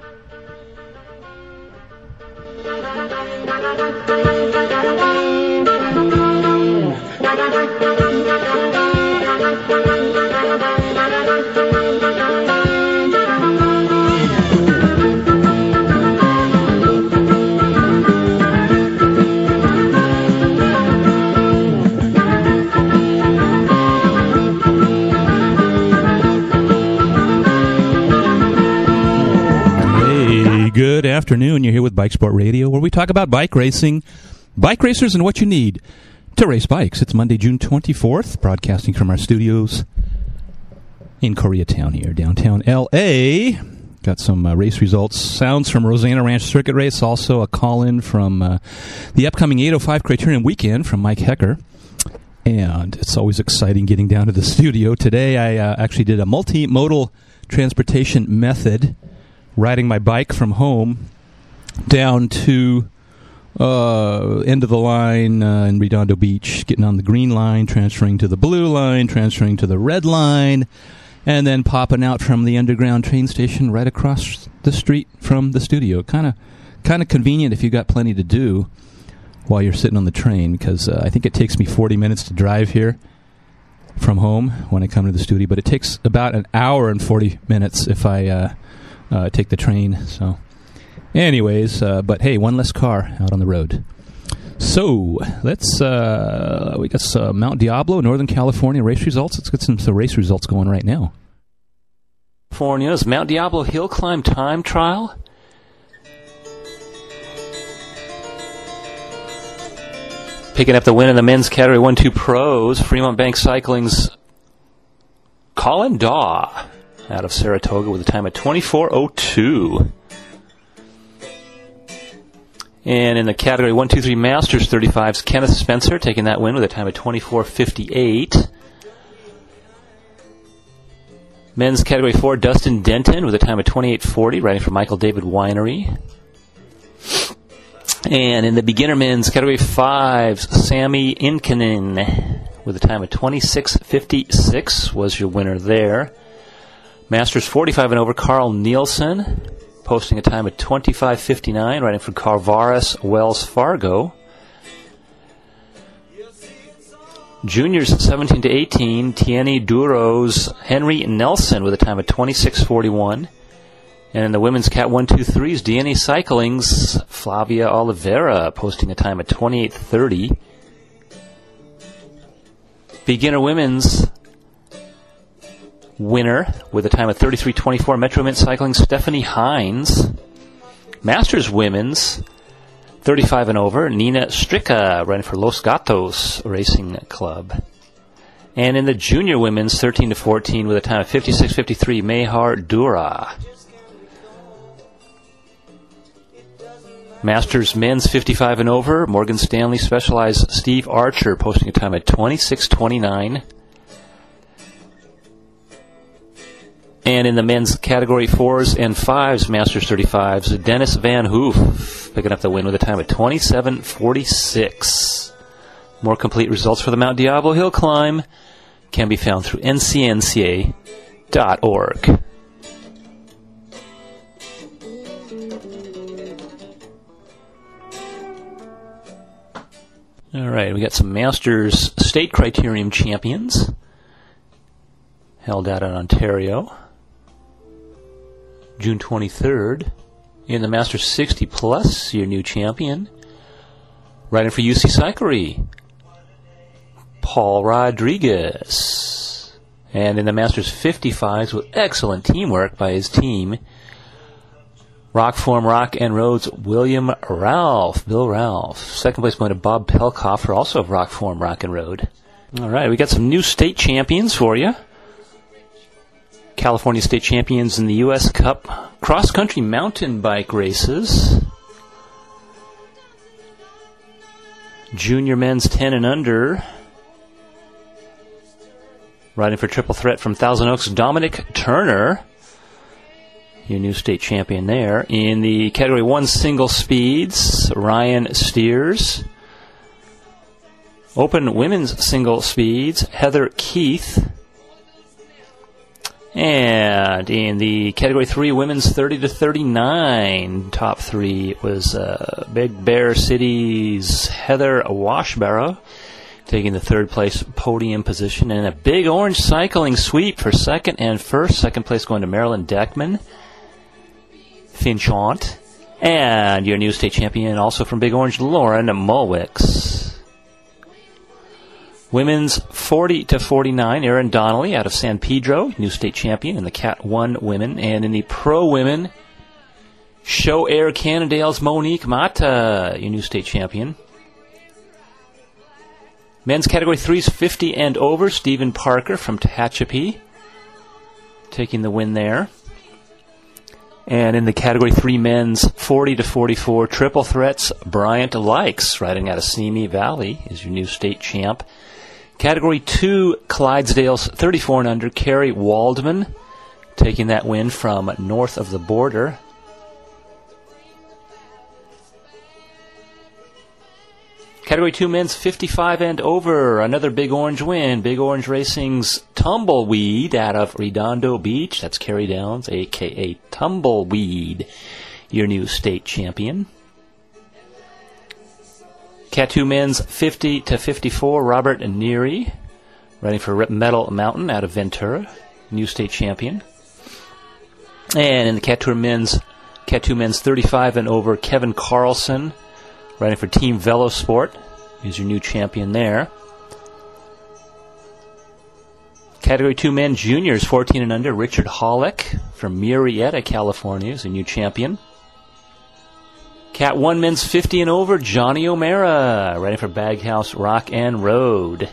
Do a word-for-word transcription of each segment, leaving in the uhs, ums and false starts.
Good afternoon. You're here with Bike Sport Radio, where we talk about bike racing, bike racers, and what you need to race bikes. It's Monday, June twenty-fourth, broadcasting from our studios in Koreatown here, downtown L A. Got some uh, race results, sounds from Rosanna Ranch Circuit Race, also a call-in from uh, the upcoming eight oh five Criterium Weekend from Mike Hecker. And it's always exciting getting down to the studio. Today I uh, actually did a multimodal transportation method, riding my bike from home down to uh, end of the line uh, in Redondo Beach, getting on the green line, transferring to the blue line, transferring to the red line, and then popping out from the underground train station right across the street from the studio. Kind of kind of convenient if you got plenty to do while you're sitting on the train, because uh, I think it takes me forty minutes to drive here from home when I come to the studio, but it takes about an hour and forty minutes if I uh, uh, take the train. So anyways, uh, but hey, one less car out on the road. So let's, uh, we got some Mount Diablo, Northern California race results. Let's get some, some race results going right now. California's Mount Diablo Hill Climb Time Trial. Picking up the win in the men's category one two pros, Fremont Bank Cycling's Colin Daw out of Saratoga with a time of twenty-four oh two. And in the category one two three Masters thirty-fives, Kenneth Spencer taking that win with a time of twenty-four fifty-eight. Men's category four, Dustin Denton with a time of twenty-eight forty, riding for Michael David Winery. And in the beginner men's category fives, Sammy Inkinen with a time of twenty-six fifty-six was your winner there. Masters forty-five and over, Carl Nielsen posting a time of twenty-five fifty-nine, riding for Carvaris Wells Fargo. Juniors seventeen to eighteen, Tieni Duro's Henry Nelson with a time of twenty-six forty-one. And in the women's Cat one two threes, D N A Cycling's Flavia Oliveira posting a time of twenty-eight thirty. Beginner women's winner with a time of thirty-three twenty-four, Metro Mint Cycling Stephanie Hines. Masters women's thirty-five and over, Nina Stricka running for Los Gatos Racing Club. And in the junior women's thirteen to fourteen with a time of fifty-six fifty-three, Mehar Dura. Masters men's fifty-five and over, Morgan Stanley Specialized Steve Archer posting a time at twenty-six twenty-nine. And in the men's category fours and fives, Masters thirty-fives, Dennis Van Hoof picking up the win with a time at twenty-seven forty-six. More complete results for the Mount Diablo Hill Climb can be found through N C N C A dot org. All right, we got some Masters State Criterium champions held out in Ontario. June twenty-third, in the Masters sixty plus, your new champion, riding for U C Cyclery, Paul Rodriguez. And in the Masters fifty-fives, with excellent teamwork by his team, Rockform Rock and Roads, William Ralph, Bill Ralph. Second place going to Bob Pelkoffer, also of Rockform Rock and Road. All right, we got some new state champions for you. California state champions in the U S Cup cross-country mountain bike races. Junior men's ten and under. Riding for Triple Threat from Thousand Oaks, Dominic Turner, your new state champion there. In the category one single speeds, Ryan Steers. Open women's single speeds, Heather Keith. And in the Category three women's thirty to thirty-nine, top three was uh, Big Bear City's Heather Washbarrow, taking the third place podium position, and a big orange cycling sweep for second and first. Second place going to Marilyn Deckman, Finchant, and your new state champion, also from Big Orange, Lauren Mulwicks. Women's forty to forty-nine, Erin Donnelly out of San Pedro, new state champion in the Cat one women. And in the Pro women, Show Air Cannondale's Monique Mata, your new state champion. Men's Category threes, fifty and over, Stephen Parker from Tehachapi, taking the win there. And in the Category three men's forty to forty-four, Triple Threats, Bryant Likes, riding out of Simi Valley, is your new state champ. Category two, Clydesdale's thirty-four and under, Carrie Waldman, taking that win from north of the border. Category two men's fifty-five and over, another Big Orange win. Big Orange Racing's Tumbleweed out of Redondo Beach. That's Carrie Downs, a k a. Tumbleweed, your new state champion. Cat two men's fifty to fifty-four, Robert Neary, riding for Metal Mountain out of Ventura, new state champion. And in the Cat two men's, Cat two men's thirty-five and over, Kevin Carlson, riding for Team Velosport, is your new champion there. Category two men juniors, fourteen and under, Richard Hollick from Murrieta, California, is a new champion. Cat one men's fifty and over, Johnny O'Mara, riding for Baghouse Rock and Road.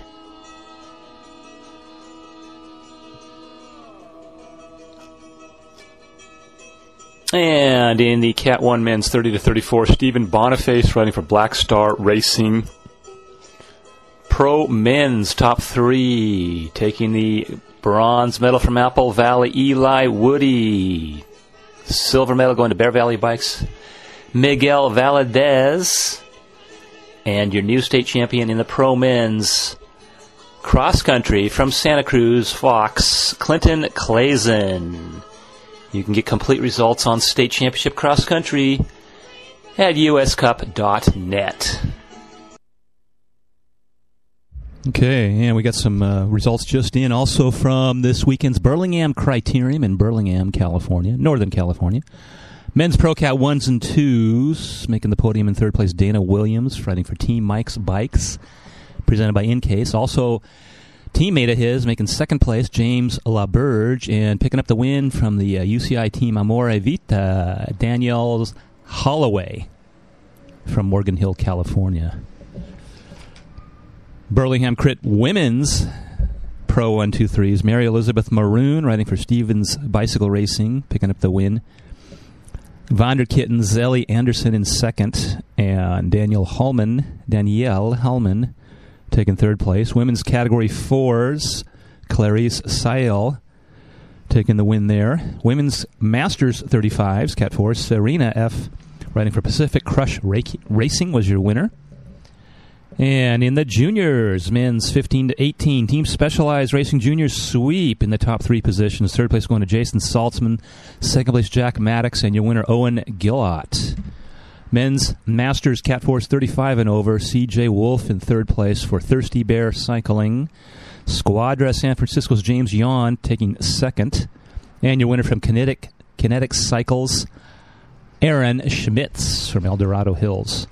And in the Cat one men's thirty to thirty-four, Stephen Boniface, riding for Black Star Racing. Pro men's top three, taking the bronze medal from Apple Valley, Eli Woody. Silver medal going to Bear Valley Bikes, Miguel Valadez. And your new state champion in the Pro men's cross country from Santa Cruz, Fox, Clinton Clazen. You can get complete results on State Championship Cross Country at u s cup dot net. Okay, and we got some uh, results just in also from this weekend's Burlingame Criterium in Burlingame, California, Northern California. Men's Pro Cat ones and twos, making the podium in third place, Dana Williams, riding for Team Mike's Bikes, presented by Incase. Also, teammate of his making second place, James LaBerge, and picking up the win from the uh, U C I team Amore Vita, Danielle Holloway from Morgan Hill, California. Burlingham Crit Women's Pro one two threes, Mary Elizabeth Maroon, riding for Stevens Bicycle Racing, picking up the win. Vonderkitten, Zelly Anderson in second, and Daniel Hallman, Danielle Hallman, taking third place. Women's Category fours, Clarice Sael taking the win there. Women's Masters thirty-fives, Cat fours, Serena F. riding for Pacific Crush Racing was your winner. And in the juniors, men's fifteen to eighteen, Team Specialized Racing Juniors sweep in the top three positions. Third place going to Jason Saltzman, second place Jack Maddox, and your winner Owen Gillott. Men's Masters Cat Force thirty-five and over, C J Wolf in third place for Thirsty Bear Cycling. Squadra San Francisco's James Yawn taking second. And your winner from Kinetic, Kinetic Cycles, Aaron Schmitz from El Dorado Hills.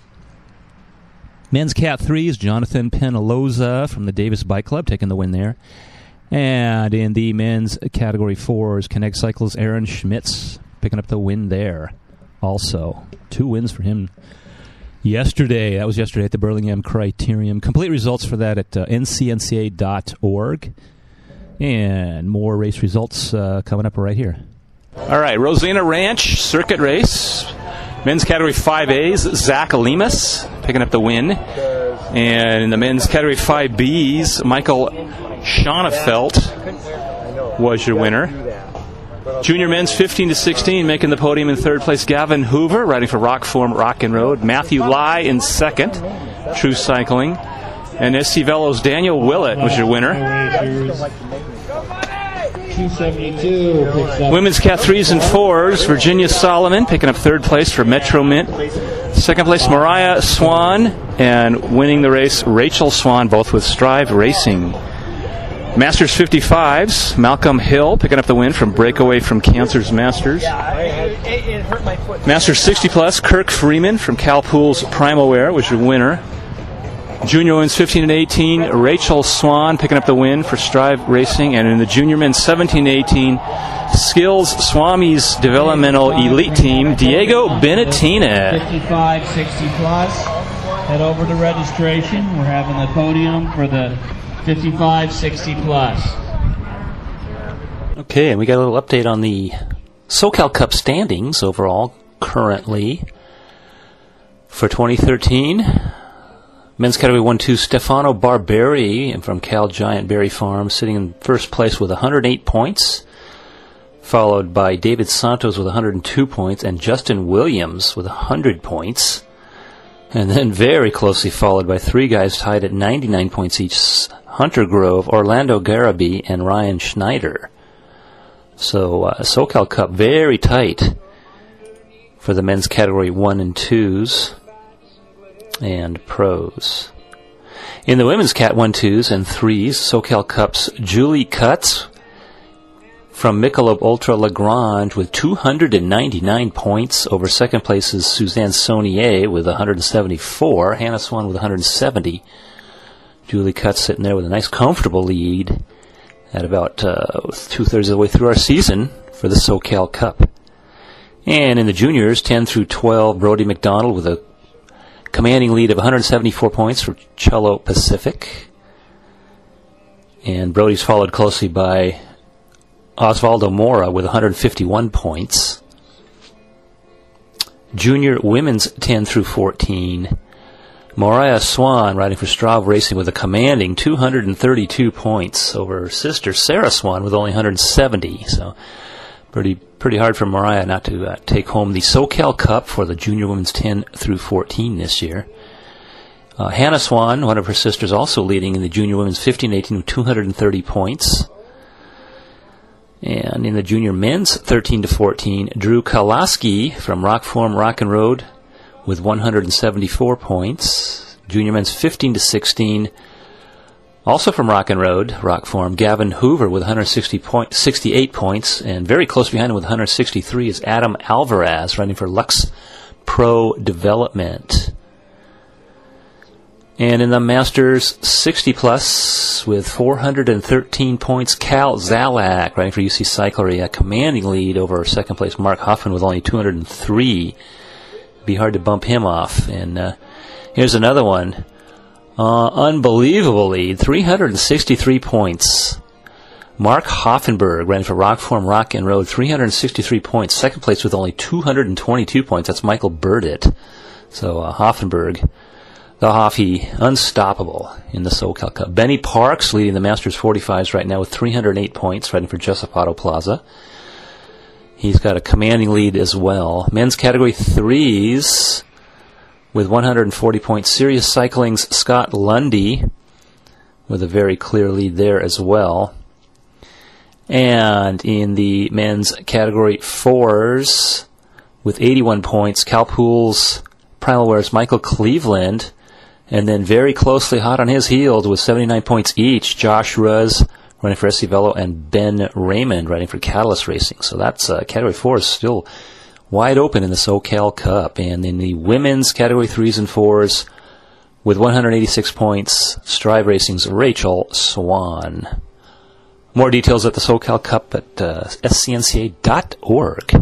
Men's Cat threes, Jonathan Penaloza from the Davis Bike Club taking the win there. And in the men's Category fours, Kinetic Cycles, Aaron Schmitz picking up the win there. Also, two wins for him yesterday. That was yesterday at the Burlingame Criterium. Complete results for that at uh, N C N C A dot org. And more race results uh, coming up right here. All right, Rosina Ranch Circuit Race. Men's Category five A's, Zach Lemus picking up the win. And in the men's Category five B's, Michael Schonefelt was your winner. Junior men's fifteen to sixteen, making the podium in third place, Gavin Hoover, riding for Rockform Rock and Road. Matthew Lai in second, True Cycling. And S C Velo's Daniel Willett was your winner. two seventy-two picks up. Women's Cat threes and fours, Virginia Solomon picking up third place for Metro Mint. Second place, Mariah Swan, and winning the race, Rachel Swan, both with Strive Racing. Masters fifty-fives, Malcolm Hill picking up the win from Breakaway from Cancer's Masters. Masters sixty plus, Kirk Freeman from Cal Pool's Primalware was your winner. Junior women's fifteen and eighteen, Rachel Swan picking up the win for Strive Racing. And in the junior men's seventeen and eighteen, Skills Swami's developmental elite team, Diego Benettina. fifty-five sixty plus. Head over to registration. We're having the podium for the fifty-five sixty plus. Okay, and we got a little update on the SoCal Cup standings overall currently for twenty thirteen. Men's category one two, Stefano Barberi from Cal Giant Berry Farm, sitting in first place with one hundred eight points, followed by David Santos with one hundred two points, and Justin Williams with one hundred points. And then very closely followed by three guys tied at ninety-nine points each, Hunter Grove, Orlando Garaby, and Ryan Schneider. So uh, SoCal Cup very tight for the men's category one and twos and pros. In the women's Cat one twos and threes, SoCal Cup's Julie Cutts from Michelob Ultra Lagrange with two hundred ninety-nine points over second place's Suzanne Saunier with one hundred seventy-four, Hannah Swan with one hundred seventy. Julie Cutts sitting there with a nice comfortable lead at about uh, two-thirds of the way through our season for the SoCal Cup. And in the juniors, ten through twelve, Brody McDonald with a commanding lead of one hundred seventy-four points for Cello Pacific. And Brody's followed closely by Osvaldo Mora with one hundred fifty-one points. Junior women's ten through fourteen, Mariah Swan riding for Straub Racing with a commanding two hundred thirty-two points over her sister Sarah Swan with only one hundred seventy. So pretty pretty hard for Mariah not to uh, take home the SoCal Cup for the junior women's ten through fourteen this year. Uh, Hannah Swan, one of her sisters, also leading in the junior women's fifteen eighteen with two hundred thirty points. And in the junior men's thirteen to fourteen, Drew Kalaski from Rock Form Rock and Road with one hundred seventy-four points. Junior men's fifteen to sixteen, also from Rock and Road, Rock Form, Gavin Hoover with one hundred sixty point, sixty-eight points, and very close behind him with one hundred sixty-three is Adam Alvarez, running for Lux Pro Development. And in the Masters sixty plus with four hundred thirteen points, Cal Zalak, running for U C Cyclery, a commanding lead over second place Mark Huffman with only two hundred three. Be hard to bump him off. And uh, here's another one. Uh, unbelievable lead, three hundred sixty-three points. Mark Hoffenberg ran for Rock Form Rock and Road, three hundred sixty-three points. Second place with only two hundred twenty-two points. That's Michael Burdett. So uh, Hoffenberg, the Hoffy, unstoppable in the SoCal Cup. Benny Parks leading the Masters forty-fives right now with three hundred eight points, riding for Jessup Auto Plaza. He's got a commanding lead as well. Men's category threes with one hundred forty points. Sirius Cycling's Scott Lundy with a very clear lead there as well. And in the men's category fours with eighty-one points, Cal Pool's Primalware's Michael Cleveland. And then very closely hot on his heels with seventy-nine points each, Josh Ruz running for S C Velo and Ben Raymond riding for Catalyst Racing. So that's uh, category four is still wide open in the SoCal Cup. And in the women's category threes and fours with one hundred eighty-six points, Strive Racing's Rachel Swan. More details at the SoCal Cup at uh, S C N C A dot org.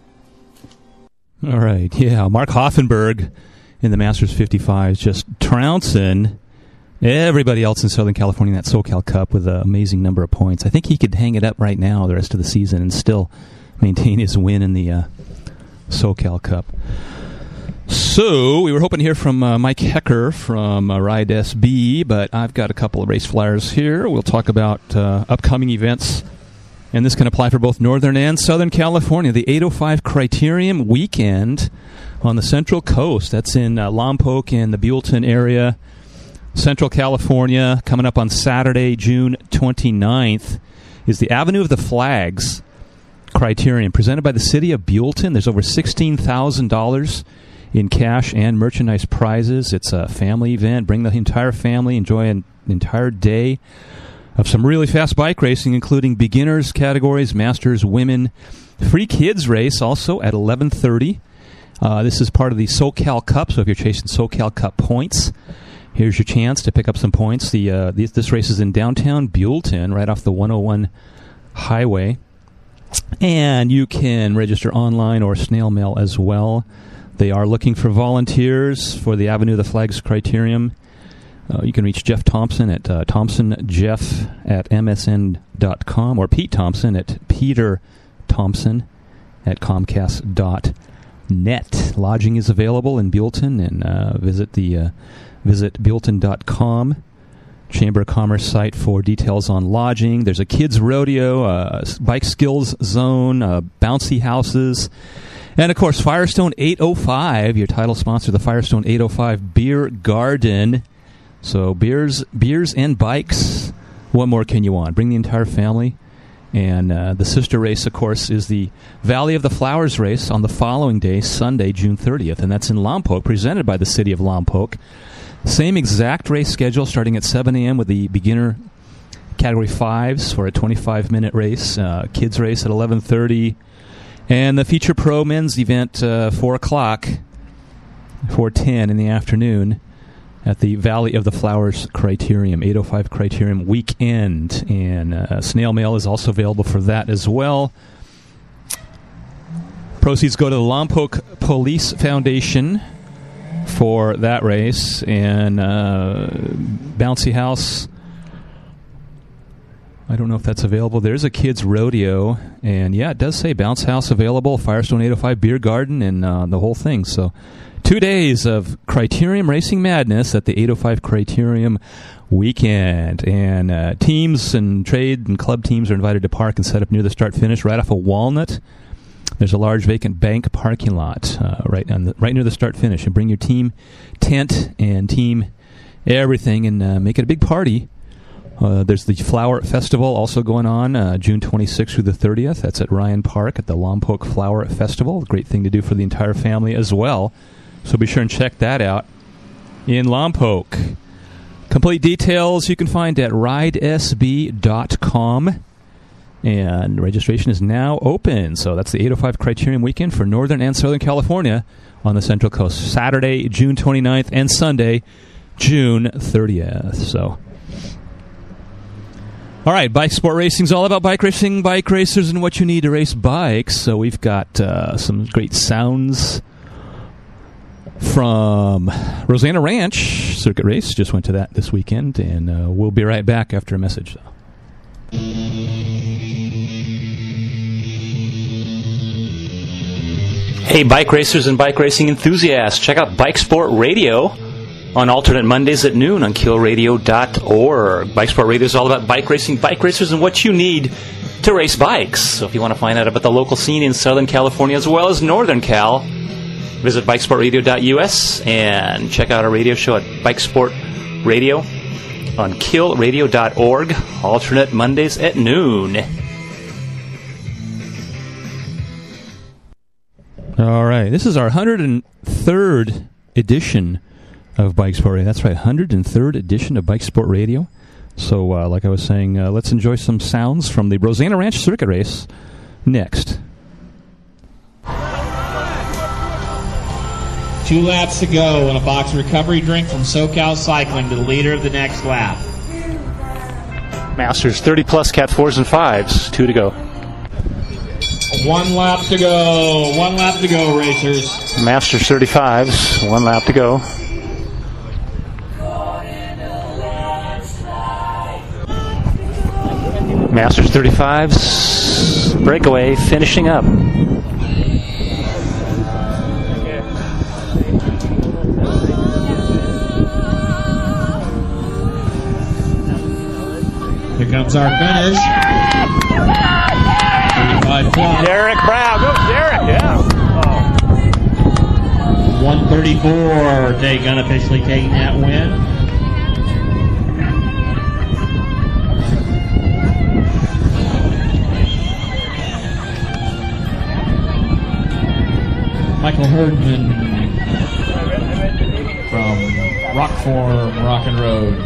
All right, yeah, Mark Hoffenberg in the Masters fifty-fives just trouncing everybody else in Southern California in that SoCal Cup with an amazing number of points. I think he could hang it up right now the rest of the season and still maintain his win in the uh, SoCal Cup. So, we were hoping to hear from uh, Mike Hecker from uh, Ride S B, but I've got a couple of race flyers here. We'll talk about uh, upcoming events, and this can apply for both Northern and Southern California. The eight oh five Criterium Weekend on the Central Coast. That's in uh, Lompoc and the Buellton area, Central California, coming up on Saturday, June twenty-ninth. is the Avenue of the Flags Criterium, presented by the City of Buellton. There's over sixteen thousand dollars in cash and merchandise prizes. It's a family event. Bring the entire family. Enjoy an entire day of some really fast bike racing, including beginners categories, masters, women. Free kids race also at eleven thirty. Uh, this is part of the SoCal Cup, so if you're chasing SoCal Cup points, here's your chance to pick up some points. The uh, this, this race is in downtown Buellton, right off the one oh one highway. And you can register online or snail mail as well. They are looking for volunteers for the Avenue of the Flags Criterium. Uh, you can reach Jeff Thompson at uh, thompsonjeff at m s n dot com or Pete Thompson at peter thompson at comcast dot net. Lodging is available in Buellton, and uh, visit the uh, visit buellton dot com Chamber of Commerce site for details on lodging. There's a kids rodeo, uh, bike skills zone, uh, bouncy houses, and of course Firestone eight oh five, your title sponsor, the Firestone eight oh five Beer Garden. So beers, beers and bikes. What more can you want? Bring the entire family. And uh, the sister race, of course, is the Valley of the Flowers race on the following day, Sunday, June thirtieth, and that's in Lompoc, presented by the City of Lompoc. Same exact race schedule, starting at seven a.m. with the beginner category fives for a twenty-five minute race, uh, kids race at eleven thirty, and the feature pro men's event uh, four o'clock, four ten in the afternoon at the Valley of the Flowers Criterium, eight oh five Criterium weekend. And uh, snail mail is also available for that as well. Proceeds go to the Lompoc Police Foundation for that race. And uh, Bouncy House, I don't know if that's available. There's a kids rodeo, and yeah, it does say Bounce House available, Firestone eight oh five Beer Garden, and uh, the whole thing. So two days of Criterium Racing Madness at the eight oh five Criterium weekend. And uh, teams and trade and club teams are invited to park and set up near the start-finish right off of Walnut. There's a large vacant bank parking lot uh, right on the, right near the start-finish. And bring your team tent and team everything, and uh, make it a big party. Uh, there's the Flower Festival also going on uh, June twenty-sixth through the thirtieth. That's at Ryan Park at the Lompoc Flower Festival. Great thing to do for the entire family as well. So be sure and check that out in Lompoc. Complete details you can find at ride s b dot com. And registration is now open. So that's the eight oh five Criterium weekend for Northern and Southern California on the Central Coast. Saturday, June twenty-ninth, and Sunday, June thirtieth. So, all right, Bike Sport Racing is all about bike racing, bike racers, and what you need to race bikes. So we've got uh, some great sounds from Rosanna Ranch Circuit Race. Just went to that this weekend, and uh, we'll be right back after a message. Hey, bike racers and bike racing enthusiasts, check out Bike Sport Radio on alternate Mondays at noon on kill radio dot org. Bike Sport Radio is all about bike racing, bike racers, and what you need to race bikes. So if you want to find out about the local scene in Southern California as well as Northern Cal, visit bike sport radio dot u s and check out our radio show at Bike Sport Radio on kill radio dot org, alternate Mondays at noon. All right, this is our one hundred third edition of Bike Sport Radio. That's right, one hundred third edition of Bike Sport Radio. So, uh, like I was saying, uh, let's enjoy some sounds from the Rosanna Ranch Circuit Race next. Two laps to go and a box recovery drink from SoCal Cycling to the leader of the next lap. Masters thirty plus Cat fours and fives, two to go. One lap to go. One lap to go, racers. Masters thirty-fives, one lap to go. Masters thirty-fives, breakaway, finishing up. Here comes our finish. thirty-five plus. Derek Brown. Go, Derek. Yeah. Oh. one thirty-four. Take unofficially taking that win. Michael Herdman from Rockford, Moroccan Road.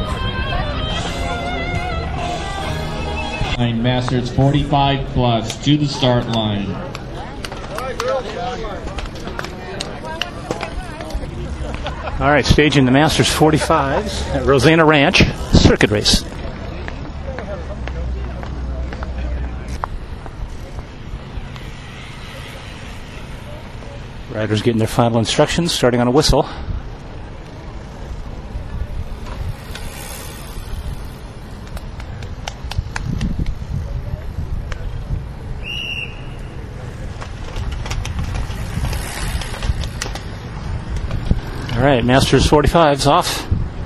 Nine Masters forty-five plus to the start line. All right, staging the Masters forty-fives at Rosanna Ranch circuit race. Riders getting their final instructions, starting on a whistle. All right, Masters forty-fives off.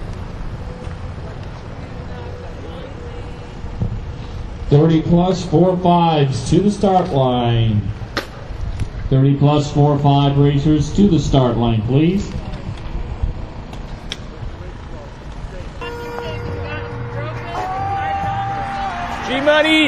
thirty plus four fives to the start line. thirty plus four five racers to the start line, please. G-Money!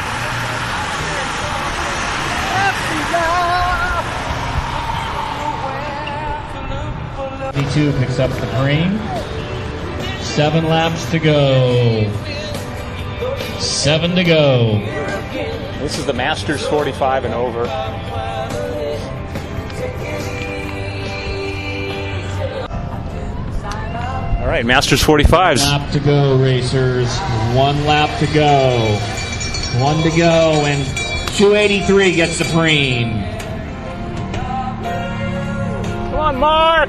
twenty-two picks up the green. Seven laps to go. Seven to go. This is the Masters forty-five and over. All right, Masters forty-fives. One lap to go, racers. One lap to go. One to go, and two eighty-three gets the preem. Come on, Mark!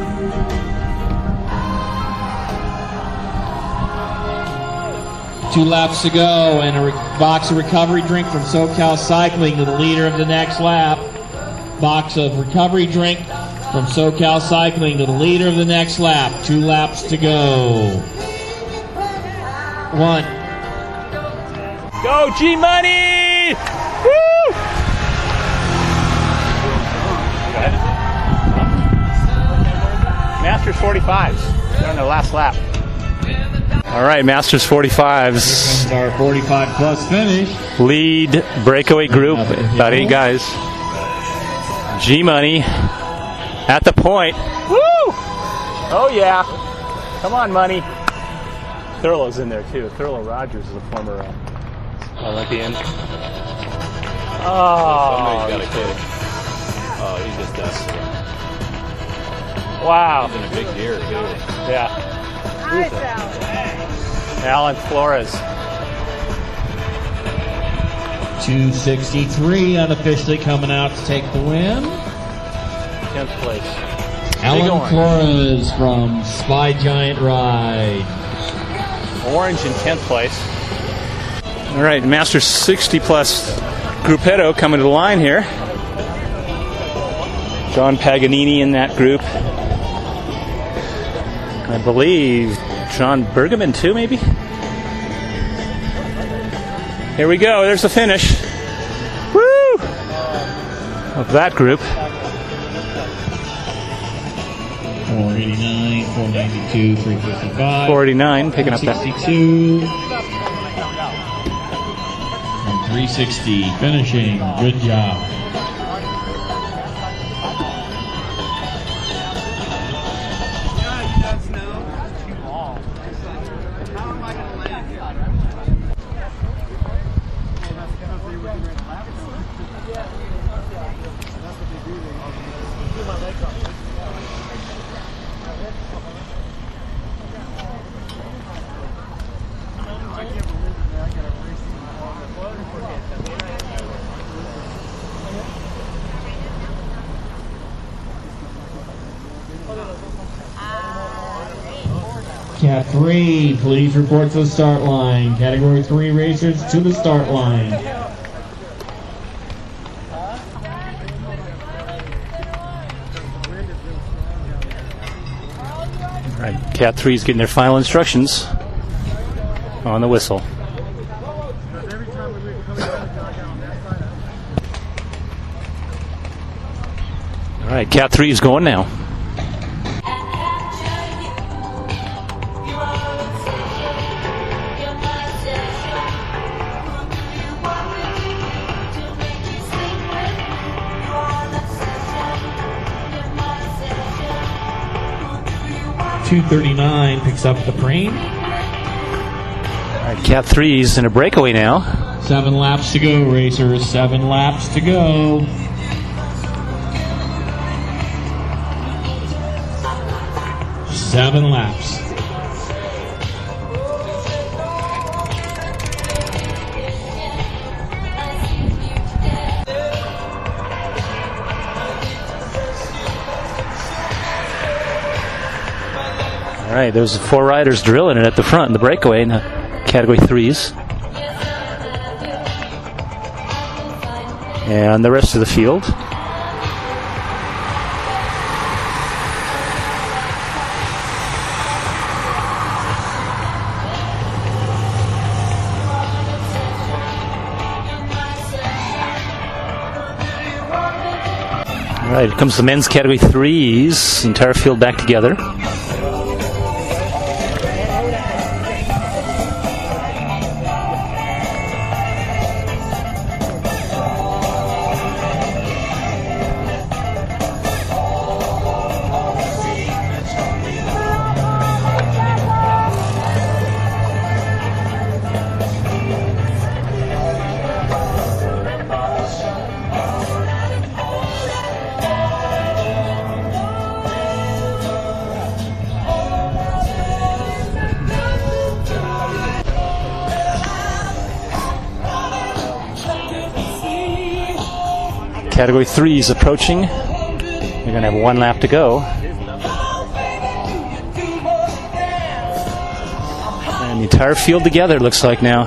Two laps to go, and a re- box of recovery drink from SoCal Cycling to the leader of the next lap. Box of recovery drink from SoCal Cycling to the leader of the next lap. Two laps to go. One. Go, G-Money! Woo! Masters forty-fives. They're on their last lap. All right, Masters forty-fives. Our forty-five plus finish. Lead breakaway group, about eight guys. G-Money at the point. Woo! Oh, yeah. Come on, Money. Thurlow's in there, too. Thurlow Rogers is a former uh, Olympian. Oh, Somebody's got a kid. Oh, he just does. wow. He's in a big deer, too. Yeah. Alan Flores. two sixty-three unofficially coming out to take the win. tenth place. Alan orange. Flores from Spy Giant Ride. Orange in tenth place. All right, Masters sixty plus Gruppetto coming to the line here. John Paganini in that group. I believe John Bergman too, maybe? Here we go, there's the finish. Woo! Of that group. four eighty-nine, four ninety-two, three fifty-five. four eighty-nine, picking up that. sixty-two. And three sixty, finishing. Good job. Cat three, please report to the start line. Category three racers to the start line. All right, Cat three's getting their final instructions on the whistle. All right, Cat three is going now. two thirty-nine picks up the Preen. All right, Cat three's in a breakaway now. Seven laps to go, racers. Seven laps to go. Seven laps. All right, there's four riders drilling it at the front in the breakaway in the category threes. And the rest of the field. All right, here comes the men's category threes. Entire field back together. Category three is approaching. You're going to have one lap to go. And the entire field together, looks like now.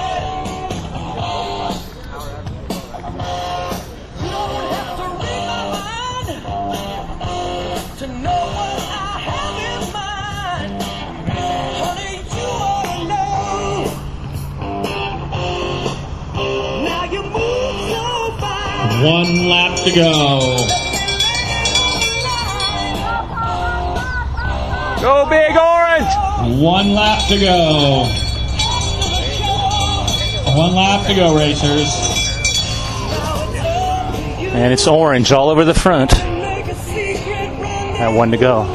One lap to go. Go Big Orange! One lap to go. One lap to go, racers. And it's orange all over the front. Got one to go.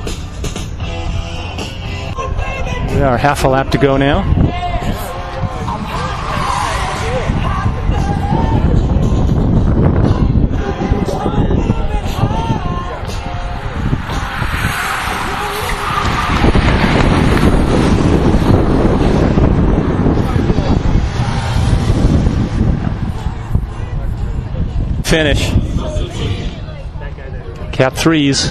We are half a lap to go now. Finish. Cap threes.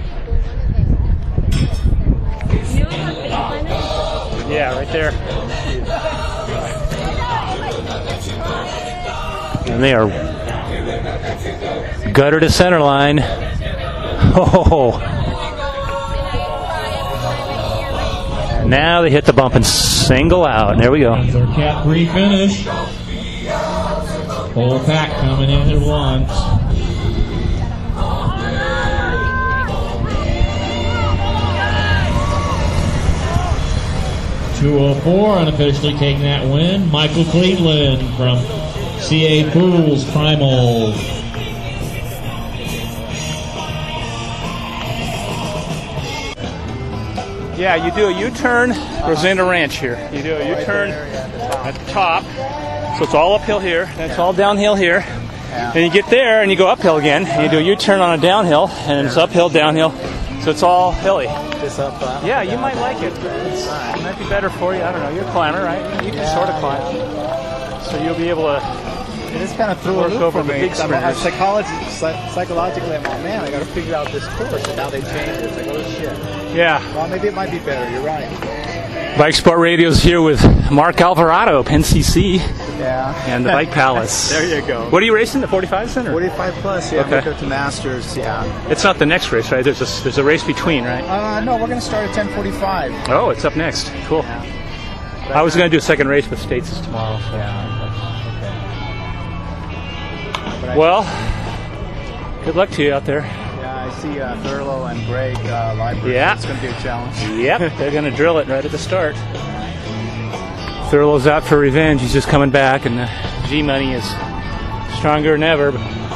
Yeah, right there. And they are gutter to center line. Oh. Now they hit the bump and single out. And there we go. That's our Cat three finish. Whole pack coming in at once. two oh four unofficially taking that win. Michael Cleveland from C A Pools Primal. Yeah, you do a U-turn, Rosenda Ranch here. You do a U-turn at the top, so it's all uphill here, and it's all downhill here. And you get there, and you go uphill again, and you do a U-turn on a downhill, and it's uphill, downhill, so it's all hilly. This up, uh, Yeah, you might like it. It's, it might be better for you. I don't know. You're a climber, right? You can Yeah, sort of climb. So you'll be able to... it is kind of threw a Work loop over for the me. big 'cause I'm, I'm sprinters. psychology, psych- psychologically, I'm like, man, I got to figure out this course, and now they changed it. It's like, oh shit. Yeah. Well, maybe it might be better. You're right. Bike Sport Radio's here with Mark Alvarado, Penn C C, Yeah. and the Bike Palace. There you go. What are you racing, the forty-five center? forty-five plus, yeah. Okay. Okay. Up to Masters, yeah. It's not the next race, right? There's a, there's a race between, right? Uh, no, we're going to start at ten forty-five. Oh, it's up next. Cool. I was going to do a second race with States is tomorrow. So. Yeah. Okay. But I- Well, good luck to you out there. yeah, I see uh, Thurlow and Greg uh, library. Yeah. It's going to be a challenge. Yep, they're going to drill it right at the start. Thurlow's out for revenge. He's just coming back, and the G-Money is stronger than ever.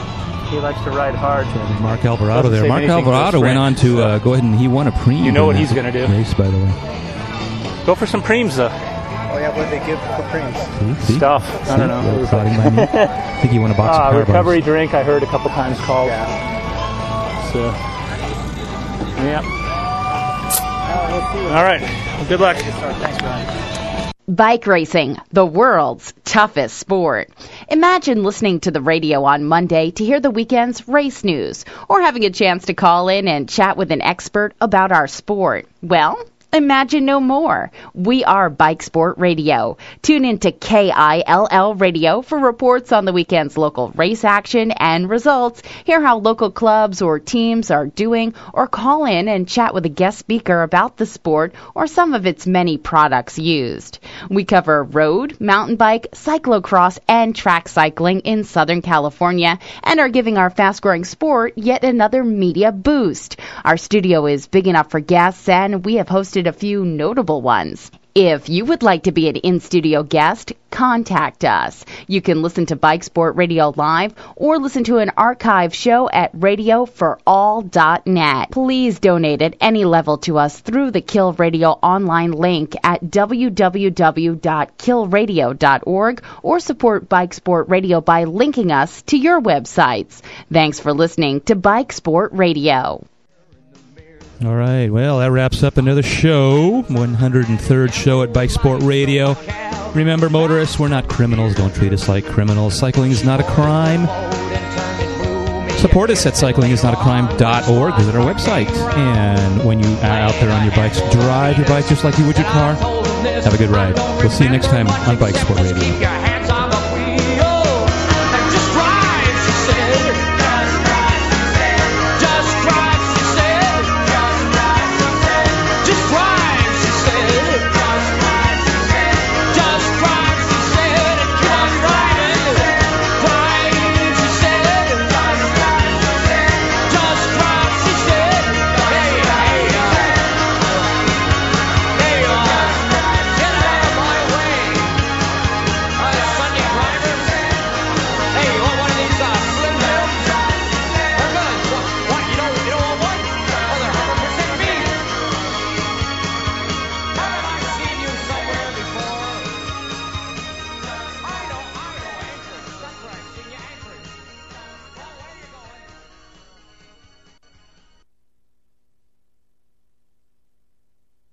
He likes to ride hard. Mark Alvarado Doesn't there. save Mark anything for Alvarado his went on friends. to uh, go ahead and he won a preem. You know what in he's that gonna do. Race, by the way. Go for some preems, though. Oh yeah, what they give for creams? See, see? Stuff. See? I don't know. Yeah, It was prodding like- by me. I think he won a box Ah, of car recovery bars. drink, I heard a couple times called. Yeah. So, yeah. Uh, we'll see. All right. Well, good luck. Thanks, Brian. Bike racing, the world's toughest sport. Imagine listening to the radio on Monday to hear the weekend's race news, or having a chance to call in and chat with an expert about our sport. Well, imagine no more. We are Bike Sport Radio. Tune in to K I L L Radio for reports on the weekend's local race action and results. Hear how local clubs or teams are doing, or call in and chat with a guest speaker about the sport or some of its many products used. We cover road, mountain bike, cyclocross, and track cycling in Southern California and are giving our fast-growing sport yet another media boost. Our studio is big enough for guests, and we have hosted a few notable ones. If you would like to be an in-studio guest, contact us. You can listen to Bike Sport Radio live or listen to an archive show at radio for all dot net. Please donate at any level to us through the Kill Radio online link at w w w dot kill radio dot org or support Bike Sport Radio by linking us to your websites. Thanks for listening to Bike Sport Radio. All right, well, that wraps up another show, one hundred third show at Bike Sport Radio. Remember, motorists, we're not criminals. Don't treat us like criminals. Cycling is not a crime. Support us at cycling is not a crime dot org. Visit our website. And when you are out there on your bikes, drive your bike just like you would your car. Have a good ride. We'll see you next time on Bike Sport Radio.